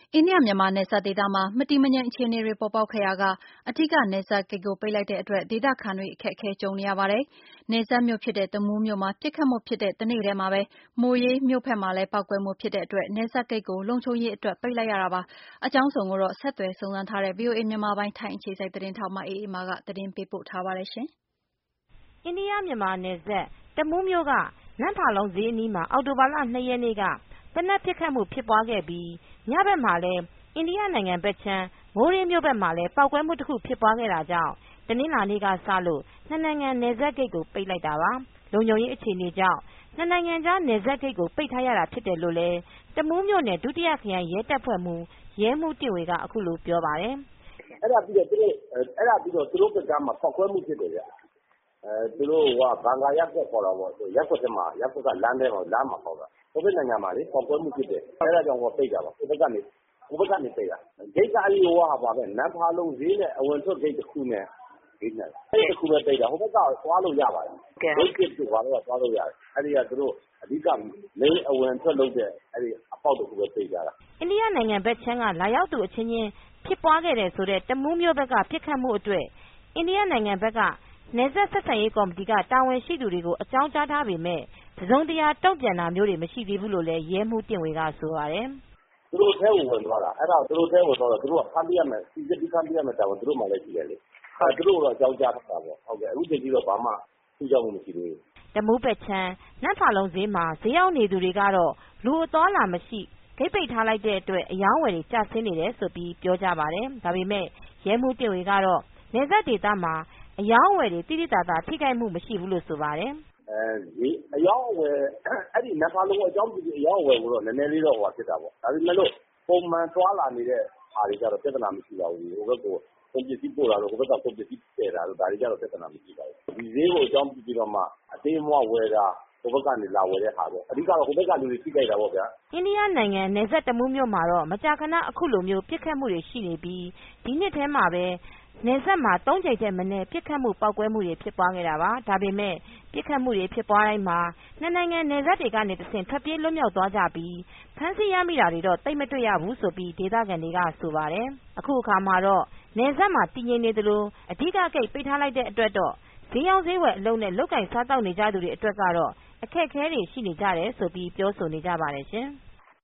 အိန္ဒိယမြန်မာနယ်စပ်ဒေသမှာမတည်မငြိမ်အခြေအနေတွေပေါ်ပေါက်ခဲ့ရာကအဓိကနယ်စပ်ဂိတ်ကိုပိတ်လိုက်တဲ့အတွက်ဒေသခံတွေအခက်အခဲကြုံနေရပါတယ်။နယ်စပ်မြို့ဖြစ်တဲ့တမူးမြို့မှာပစ်ခတ်မှုဖြစ်တဲ့တနေ့ထဲမှာပဲမိုးရေးမြို့ဘက်မှာလည်းပေါက်ကွဲမှုဖြစ်တဲ့အတွက်နယ်စပ်ဂိတ်ကိုလုံခြုံရေးအတွက်ပိတ်လိုက်ရတာပါ။အကြောင်းစုံကိုတော့ဆက်သွယ်စုံစမ်းထားတဲ့ VOA မြန်မာပိုင်းထိုင်းအခြေစိုက်သတင်းထောက်မအေးအေးမာကသတင်းပေးပို့ထားပါတယ်။အိန္ဒိယမြန်မာနယ်စပ်တမူးမြို့ကနမ်ဖာလုံဈေးအနီးမှာအောက်တိုဘာလ 2 ရက်နေ့ကသေနတ်ပစ်ခတ်မှုဖြစ်ပွားခဲ့ပြီးညဘက်မှာလည်းအိန္ဒိယနိုင်ငံဘက်ခြမ်းမိုးရေးမြို့ဘက်မှာလည်းပေါက်ကွဲမှုတခုဖြစ်ပွားခဲ့တာကြောင့်တနင်္လာနေ့ကစလို့နှစ်နိုင်ငံနယ်စပ်ဂိတ်ကိုပိတ်လိုက်တာပါ။လုံခြုံရေးအခြေအနေကြောင့်နှစ်နိုင်ငံကြားနယ်စပ်ဂိတ်ကိုပိတ်ထားရတာဖြစ်တယ်လို့လည်းတမူးမြို့နယ်ဒုတိယခရိုင်ရဲတပ်ဖွဲ့မှူးရဲမှူးတင့်ဝေကအခုလိုပြောပါတယ်။ "အဲ့ဒါပြီးတော့သူတို့ဘက်ကမှဖောက်ခွဲမှုဖြစ်တယ်ဗျ။သူတို့ဘန်ကာရပ်ကွက်ခေါ်တာပေါ့။ရပ်ကွက်ကလမ်းမှာဖောက်တာ။ဟိုဘက်နိုင်ငံမှာလေဖောက်ခွဲမှုဖြစ်တယ်။အဲ့ဒါကြောင့်ပိတ်တာပါ။ဟိုဘက်ကနေပိတ်တာ။ဂိတ်ကနမ်ဖာလုံဈေးနဲ့အဝင်အထွက်ဂိတ်တခုနဲ့အဲ့တခုပဲပိတ်တာ။ဟိုဘက်ကသွားလို့ရပါတယ်။ဂိတ်သစ်တို့ဘာတို့ကသွားလို့ရတယ်။အဲ့ဒီကသူတို့အဓိကမိန်းအဝင်အထွက်လုပ်တဲ့အပေါက်တခုပဲပိတ်ထားတာ။ " အိန္ဒိယနိုင်ငံဘက်ခြမ်းကလာရောက်သူအချင်းချင်းဖြစ်ပွားခဲ့တယ်ဆိုတဲ့တမူးမြို့ဘက်ကပစ်ခတ်မှုအတွက်အိန္ဒိယနိုင်ငံဘက်ကနယ်စပ်ဆက်ဆံရေးကော်မတီကတာဝန်ရှိသူတွေကိုအကြောင်းကြားထားပေမဲ့တစုံတရာတုံ့ပြန်တာမျိုးတွေမရှိသေးဘူးလို့လည်းရဲမှူးတင့်ဝေကဆိုပါတယ်။ "သူတို့ထဲကိုဝင်သွားတာ။အဲ့ဒါသူတို့ထဲဝင်သွားတော့သူတို့ကဖမ်းပေးရမယ်စိစစ်ပြီးဖမ်းပေးရမယ်တာဝန်သူတို့မှာလည်းရှိတယ်လေ။သူတို့ကိုတော့အကြောင်းကြားထားတာပေါ့။အခုချိန်ထိတော့ဘာမှထူးခြားမှုမရှိသေးဘူး။" တမူးဘက်ခြမ်းနမ်ဖာလုံဈေးမှာဈေးရောင်းနေသူတွေကတော့လူအသွားအလာမရှိဂိတ်ပိတ်ထားလိုက်တဲ့အတွက်အရောင်းအဝယ်တွေကျဆင်းနေတယ်လို့ပြောကြပါတယ်။ဒါပေမဲ့ရဲမှူးတင့်ဝေကတော့နယ်စပ်ဒေသမှာအရောင်းအဝယ်တွေသိသိသာသာထိခိုက်မှုမရှိဘူးလို့ဆိုပါတယ်။ "အရောင်းအဝယ်အဲ့ဒီနမ်ဖာလုံအကြောင်းပြုပြီးအရောင်းအဝယ်ကိုတော့နည်းနည်းလေးတော့ဖြစ်တာပေါ့။ဒါပေမဲ့လို့ပုံမှန်သွားလာနေတဲ့ဟာတွေကတော့ပြဿနာမရှိပါဘူး။ဟိုဘက်ကိုကုန်ပစ္စည်းပို့တာတို့ဟိုဘက်ကကုန်ပစ္စည်းသယ်တာတို့ဒါတွေကတော့ပြဿနာမရှိပါဘူး။ဒီဈေးကိုအကြောင်းပြုပြီးတော့မှအသေးအမွှားဝယ်တာဟိုဘက်ကနေလာဝယ်တဲ့ဟာပေါ့။အဓိကတော့ဟိုဘက်ကလူတွေထိခိုက်တာပေါ့ဗျာ။အိန္ဒိယနိုင်ငံနယ်စပ်တမူးမြို့မှာတော့မကြာခဏအခုလိုပစ်ခတ်မှုတွေရှိနေပြီးဒီနှစ်ထဲမှာပဲနယ်စပ်မှာ3 ကြိမ်ထက်မနည်းပစ်ခတ်မှုပေါက်ကွဲမှုတွေဖြစ်ပွားခဲ့တာပါ။ဒါပေမဲ့ပစ်ခတ်မှုတွေဖြစ်ပွားတိုင်းမှာနှစ်နိုင်ငံနယ်စပ်တွေကနေတဆင့်ထွက်ပြေးလွတ်မြောက်သွားကြပြီးဖမ်းဆီးရမိတာတွေတော့သိပ်မတွေ့ရဘူးလို့ဒေသခံတွေကဆိုပါတယ်။အခုအခါမှာတော့နယ်စပ်မှာတည်ငြိမ်နေသလိုအဓိကဂိတ်ပိတ်ထားလိုက်တဲ့အတွက်တော့ဈေးရောင်းဈေးဝယ်အလုပ်နဲ့လုပ်ကိုင်စားသောက်နေကြသူတွေအတွက်ကတော့အခက်အခဲတွေရှိနေကြတယ်လို့ပြောဆိုနေကြပါတယ်ရှင်။